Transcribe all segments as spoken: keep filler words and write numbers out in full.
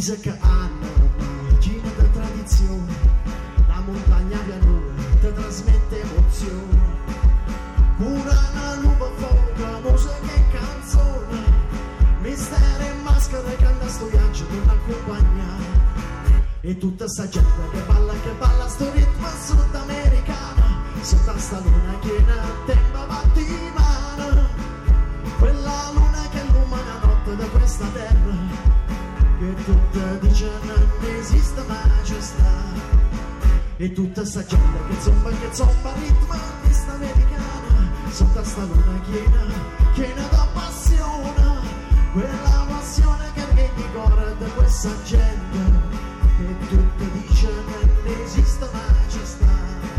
paesi che hanno origine da tradizione, la montagna pianura ti trasmette emozioni, cura una lupa foca, musica e canzoni, mistero e maschere che andano a sto viaggio per accompagnare. E tutta sta gente che balla, che balla sto ritmo sudamericano, sotto sta luna piena, tempo mattina, quella luna che illumina la notte da questa terra, che tutta dice non esiste maestà. E tutta sta gente che zomba, che zomba ritmo questa americana, sotto sta luna piena, piena da passione, quella passione che regni cuore da questa gente, che tutto dice non esiste maestà.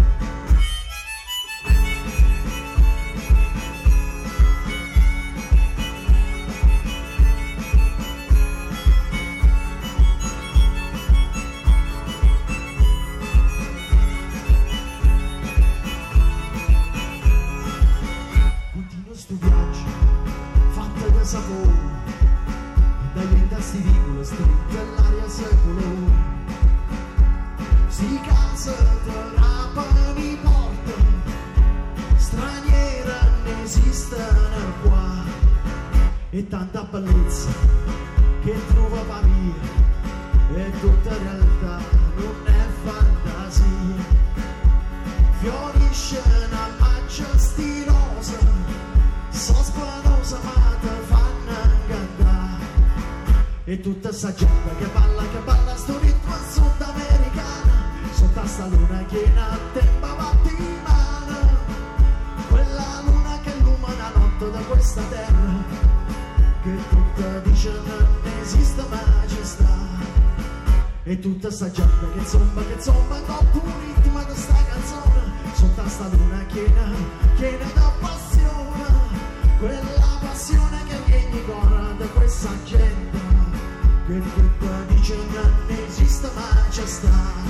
Continuo sto viaggio fatto da sapore, dai ventasti vicoli stretti all'aria secolo. Sti case te rapano i porti, straniera ne esistono qua, e tanta bellezza che trova via, e tutta realtà non è fantasia. Fiorisce una macchia stilosa, sospanosa ma te fanno incantare. E tutta sta gente che balla, che balla sto ritmo sudamericano, sotto sta luna piena, tempo mattina, quella luna che illumina la notte da questa terra, che tutta dice non esiste maestà. E tutta sta gente che zomba, che zomba dopo un ritmo di sta canzone, sotto sta luna piena, piena da passione, quella passione che regni cuore da questa gente, che tutta dice non esiste maestà.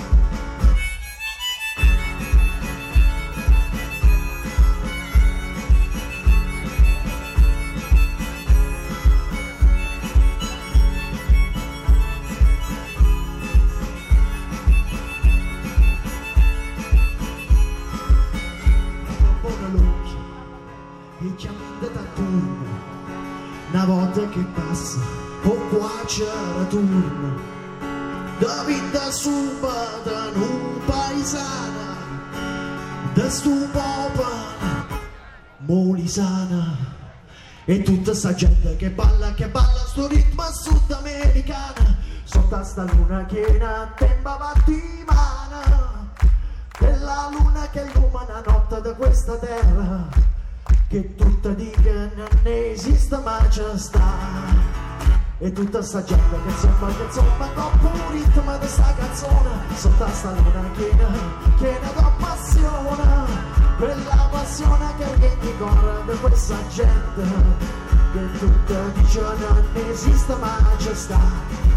E chiamando da turno, una volta che passa, o qua c'è ritorno, da vita suba da un paesana, da sto popolo molisana. E tutta sta gente che balla, che balla sto ritmo sudamericano, sotto sta luna piena, tempo mattina, quella luna che illumina la notte da questa terra, che tutta dica non esiste maestà. E tutta sta gente che zomba, che zomba dopo un ritmo di sta canzone, sotto sta luna piena, piena da passione, quella passione che regni cuore di questa gente, che tutta dice non esiste maestà.